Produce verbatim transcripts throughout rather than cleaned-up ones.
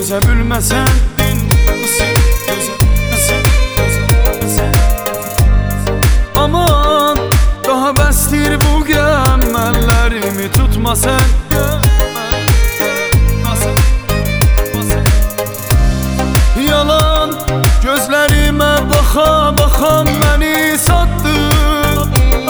dözə bilməsən, dözə bilməsən. Aman, daha bəsdir bu qəm, əllərimi tutma sən. Yalan gözlərimə baxa baxa məni satdın.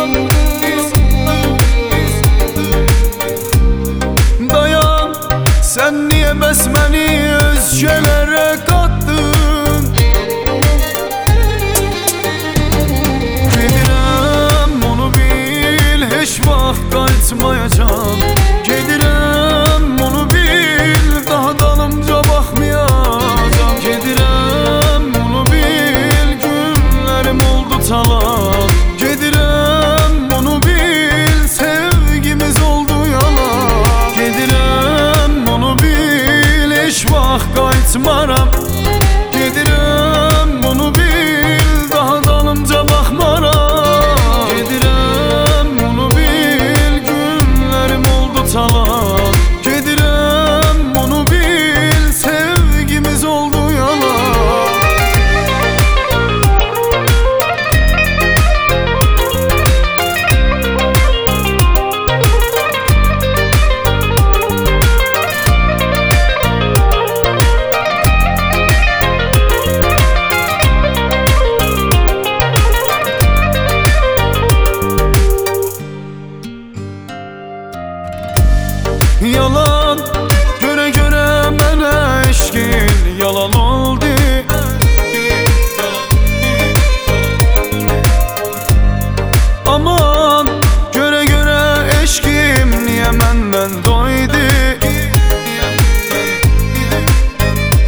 Dayan, sən niyə bəs məni özgələrə qatdın? Gedirəm, onu bil, heç vaxt qayıtmayacam. Gedirəm, onu bil, daha dalımca baxmayacam. Gedirəm, onu bil, günlərim oldu talan. Gedirəm, onu bil, sevgimiz oldu yalan. Gedirəm, onu bil, heç vaxt qayıtmaram. Gedirəm, onu bil, daha dalımca baxmaram. Gedirəm, onu bil, günlərim oldu talan. Gedirəm, onu bil, sevgimiz oldu yalan. Yalan göre göre mənə eşqin yalan oldu. Aman göre göre eşqim niyə məndən doydu?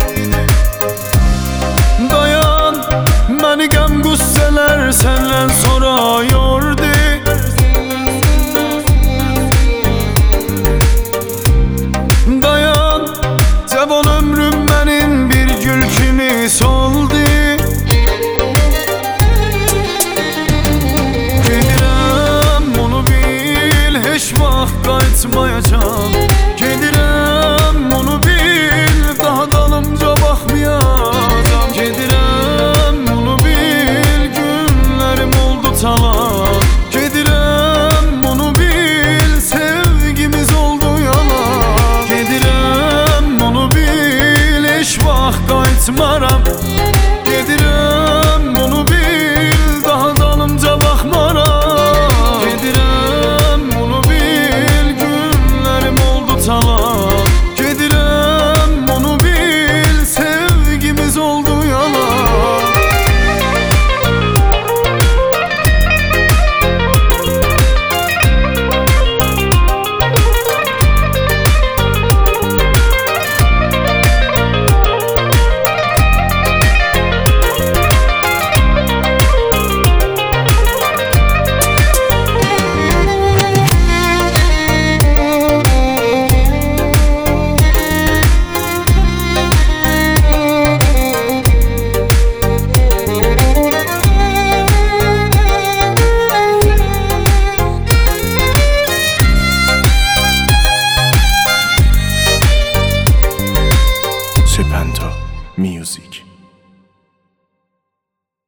Dayan, məni qəm qüssələr səndən sonra